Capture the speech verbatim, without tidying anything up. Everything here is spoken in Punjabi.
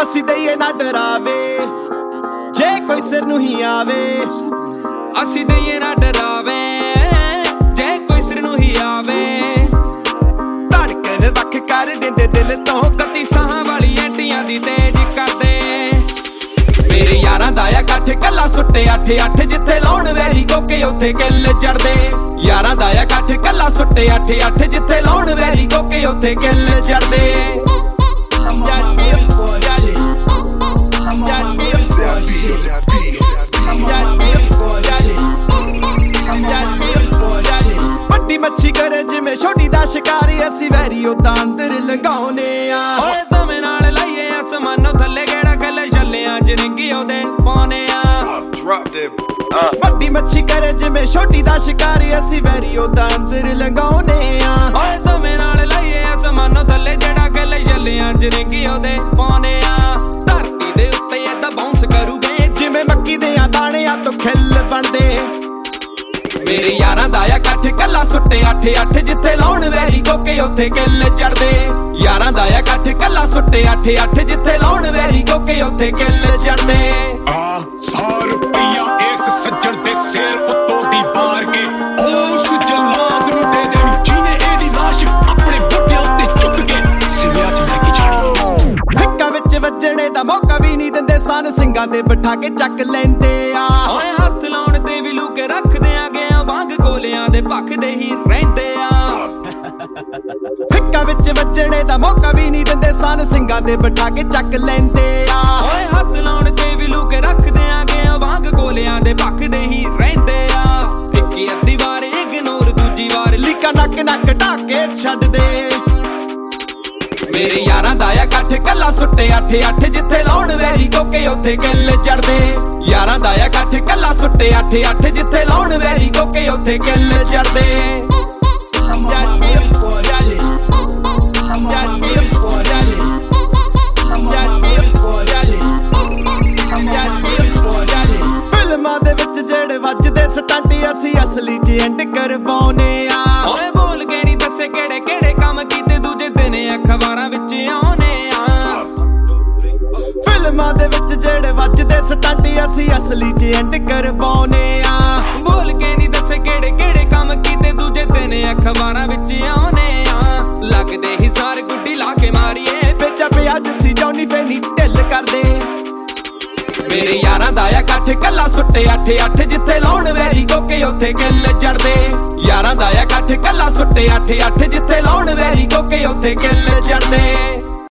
ਅਸੀਂ ਦਈਏ ਨਾ ਡਰਾਵੇ ਜੇ ਕੋਈ ਸਿਰ ਨੂੰ ਹੀ ਆਵੇ। ਅਸੀਂ ਦਈਏ ਨਾ ਡਰਾਵੇ ਜੇ ਕੋਈ ਸਿਰ ਨੂੰ ਹੀ ਆਵੇ। ਧੜਕਣ ਵੱਖ ਕਰ ਦਿੰਦੇ ਦਿਲ ਤੋਂ ਕੱਤੀ ਸਾਹਾਂ ਵਾਲੀ ਐਂਟੀਆਂ ਦੀ ਤੇਜ਼ ਕਰਦੇ। ਮੇਰੇ ਯਾਰਾਂ ਦਾ ਆ ਇਕੱਠ ਕੱਲਾ ਸੁੱਟੇ ਅੱਠ ਅੱਠ ਜਿੱਥੇ ਲਾਉਣ ਵੈਰੀ ਕੋਕੇ ਉੱਥੇ ਕਿੱਲ ਚੜਦੇ। ਯਾਰਾਂ ਦਾ ਆ ਇਕੱਠ ਕੱਲਾ ਸੁੱਟੇ ਅੱਠ ਅੱਠ ਜਿੱਥੇ ਲਾਉਣ ਵੈਰੀ ਕੋਕੇ ਉੱਥੇ ਕਿੱਲ ਚੜਦੇ। ਵੱਡੀ ਮੱਛੀ ਕਰੇ ਜਿਵੇਂ ਛੋਟੀ ਦਾ ਸ਼ਿਕਾਰੀ ਅਸੀਂ ਵੈਰੀ ਉਦਾਂ ਅੰਦਰ ਲੰਘਾਉਨੇ ਆ। ਓਏ ਸਮੇਂ ਨਾਲ ਲਾਈਏ ਅਸਮਾਨੋਂ ਥੱਲੇ ਕਿਹੜਾ ਖੱਲੇ ਛੱਲਿਆਂ ਚ ਰਿੰਗੀ ਉਹਦੇ ਪਾਉਨੇ ਆ। ਵੱਡੀ ਮੱਛੀ ਕਰੇ ਜਿਵੇਂ ਛੋਟੀ ਦਾ ਸ਼ਿਕਾਰੀ ਅਸੀਂ ਵੈਰੀ ਉਦਾਂ ਅੰਦਰ ਲੰਘਾਉਨੇ ਆ। ਓਏ ਸਮੇਂ ਨਾਲ ਲਾਈਏ ਅਸਮਾਨੋਂ ਥੱਲੇ ਜਿਹੜਾ ਖੱਲੇ ਛੱਲਿਆਂ ਚ ਰਿੰਗੀ ਉਹਦੇ ਪਾਉਨੇ ਆ। ਧਰਤੀ ਦੇ ਉੱਤੇ ਏਦਾਂ ਬਾਉਂਸ ਕਰੂਗੇ ਜਿਵੇਂ ਮੱਕੀ ਦੇ ਦਾਣਿਆਂ ਤੋਂ ਖਿੱਲ ਬਣਦੇ। ਮੇਰੇ ਯਾਰਾਂ ਦਾ ਆ ਇਕੱਠ ਕੱਲਾ ਸੁੱਟੇ ਅੱਠ ਅੱਠ ਜਿੱਥੇ ਲਾਉਣ ਵੈਰੀ ਕੋਕੇ ਉੱਥੇ ਕਿੱਲ ਚੜਦੇ। ਯਾਰਾਂ ਦਾ ਆ ਇਕੱਠ ਕੱਲਾ ਸੁੱਟੇ ਅੱਠ ਅੱਠ ਜਿੱਥੇ ਲਾਉਣ ਵੈਰੀ ਕੋਕੇ ਉੱਥੇ ਕਿੱਲ ਚੜਦੇ। ਆ ਸਾਰ ਪਈਆ ਇਸ ਸੱਜਣ ਦੇ ਸਿਰ ਉੱਤੋਂ ਦੀ ਮਾਰ ਕੇ ਉਸ ਜਲਾਦ ਨੂੰ ਦੇ ਦੇਣੀ ਜਿਹਨੇ ਇਹਦੀ ਲਾਸ਼ ਆਪਣੇ ਬੁੱਢਿਆਂ ਉੱਤੇ ਚੁੱਕ ਕੇ ਸਿਵਿਆਂ 'ਚ ਲੈ ਕੇ ਜਾਣੀ। ਹਿੱਕਾਂ ਵਿੱਚ ਵੱਜਣੇ ਦਾ ਮੌਕਾ ਵੀ ਨਹੀਂ ਦਿੰਦੇ ਸਨ ਸਿੰਘਾਂ ਤੇ ਬਿਠਾ ਕੇ ਚੱਕ ਲੈਂਦੇ ਆ। ਓਏ ਹੱਥ ਲਾਉਣ ਤੇ ਵੀ ਲੂਕੇ ਰੱਖਦੇ ਆਗੇ ਵਾਂਗ ਕੋਲਿਆਂ ਦੇ ਭਖਦੇ ਹੀ ਰਹਿੰਦੇ ਆ। ਹਿੱਕਾਂ ਵਿੱਚ ਵੱਜਣੇ ਦਾ ਮੌਕਾ ਵੀ ਨਹੀਂ ਦਿੰਦੇ ਸਨ ਸਿੰਘਾਂ ਤੇ ਬਿਠਾ ਕੇ ਚੱਕ ਲੈਂਦੇ ਆ। ਓਏ ਹੱਥ ਲਾਉਣ ਤੇ ਵੀ ਲੂਕੇ ਰੱਖਦੇ ਆਗੇ ਵਾਂਗ ਕੋਲਿਆਂ ਦੇ ਭਖਦੇ ਹੀ ਰਹਿੰਦੇ ਆ। ਇੱਕ ਅੱਧੀ ਵਾਰ ਇਗਨੋਰ ਦੂਜੀ ਵਾਰ ਲੀਕਾ ਨੱਕ ਨੱਕ ਢਾਕੇ ਛੱਡਦੇ। ਮੇਰੇ ਯਾਰਾਂ ਦਾ ਆ ਇਕੱਠ ਕੱਲਾ ਸੁੱਟੇ ਅੱਠ ਅੱਠ ਜਿੱਥੇ ਲਾਉਣ ਵੈਰੀ ਕੋਕੇ ਉੱਥੇ ਕਿੱਲ ਚੜਦੇ। ਯਾਰਾਂ ਦਾ ਆ ਇਕੱਠ ਕੱਲਾ ਸੁੱਟੇ ਅੱਠ ਅੱਠ ਜਿੱਥੇ ਲਾਉਣ ਵੈਰੀ ਕੋਕੇ ਉੱਥੇ ਕਿੱਲ ਚੜਦੇ। ਫਿਲਮਾਂ ਦੇ ਵਿੱਚ ਜਿਹੜੇ ਵੱਜਦੇ ਸਟੰਟ ਅਸੀਂ ਅਸਲੀ ਚ ਐਂਡ ਕਰਵਾਉਨੇ ਆ। ਓਏ ਬੋਲ ਕੇ ਨਹੀਂ ਦੱਸੇ ਕਿਹੜੇ ਕਿਹੜੇ ਕੰਮ ਕੀਤੇ ਦੂਜੇ ਦਿਨ ਅਖਬਾਰਾਂ ਵਿੱਚ ਆਉਨੇ ਆ। ਫਿਲਮਾਂ ਦੇ ਵਿੱਚ ਜਿਹੜੇ ਵੱਜਦੇ ਸਟੰਟ ਅਸੀਂ ਅਸਲੀ ਚ ਐਂਡ ਕਰਵਾਉਨੇ ਆ। ਬੋਲ ਕੇ ਨਹੀਂ ਦੱਸੇ ਕਿਹੜੇ ਕਿਹੜੇ ਕੰਮ ਕੀਤੇ ਦੂਜੇ ਦਿਨ ਅਖਬਾਰਾਂ ਵਿੱਚ ਆਉਨੇ ਆ। ਲੱਗਦੇ ਹੀ ਸਾਰ ਗੁੱਡੀ ਲਾ ਕੇ ਮਾਰੀਏ ਪੇਚਾ ਪਿਆ ਜੱਸੀ ਜੌਨੀ ਫੇਨੀ ਢਿੱਲ ਕਰਦੇ। ਮੇਰੇ ਯਾਰਾਂ ਦਾ ਆ ਇਕੱਠ ਕੱਲਾ ਸੁੱਟੇ ਅੱਠ ਅੱਠ ਜਿੱਥੇ ਲਾਉਣ ਵੈਰੀ ਕੋਕੇ ਉੱਥੇ ਕਿੱਲ ਚੜਦੇ। ਯਾਰਾਂ ਦਾ ਆ ਇਕੱਠ ਕੱਲਾ ਸੁੱਟੇ ਅੱਠ ਅੱਠ ਜਿੱਥੇ ਲਾਉਣ ਵੈਰੀ ਕੋਕੇ ਉੱਥੇ ਕਿੱਲ ਚੜਦੇ।